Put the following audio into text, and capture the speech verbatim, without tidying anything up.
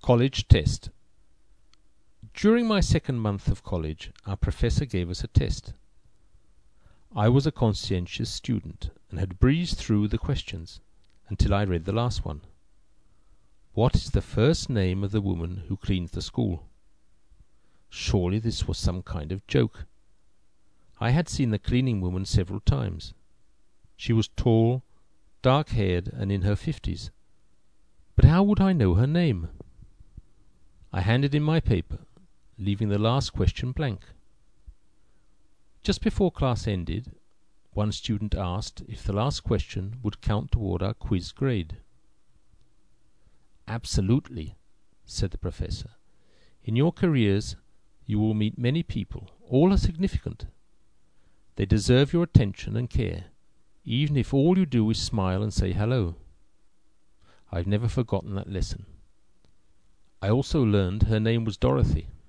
College test. During my second month of college, our professor gave us a test. I was a conscientious student and had breezed through the questions until I read the last one. What is the first name of the woman who cleans the school? Surely this was some kind of joke. I had seen the cleaning woman several times. She was tall, dark-haired, and in her fifties. But how would I know her name? I handed in my paper, leaving the last question blank. Just before class ended, one student asked if the last question would count toward our quiz grade. Absolutely, said the professor. In your careers, you will meet many people. All are significant. They deserve your attention and care, even if all you do is smile and say hello. I've never forgotten that lesson. I also learned her name was Dorothy.